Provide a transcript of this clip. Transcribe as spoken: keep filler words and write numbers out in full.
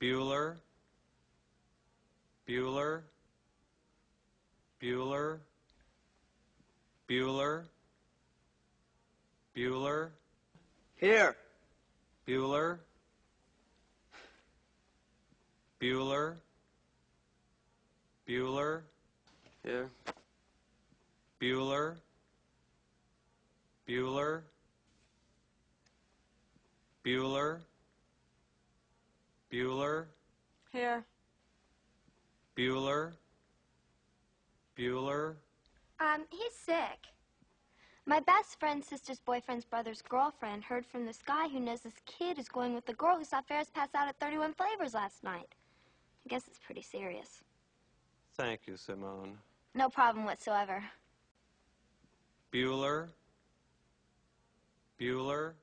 Bueller, Bueller, Bueller, Bueller, Bueller, Here. Bueller, Bueller, Bueller, Here. Bueller, Bueller, Bueller, Bueller, Here. Bueller, Bueller. Um, he's sick. My best friend's sister's boyfriend's brother's girlfriend heard from this guy who knows this kid is going with the girl who saw Ferris pass out at thirty-one Flavors last night. I guess it's pretty serious. Thank you, Simone. No problem whatsoever. Bueller, Bueller,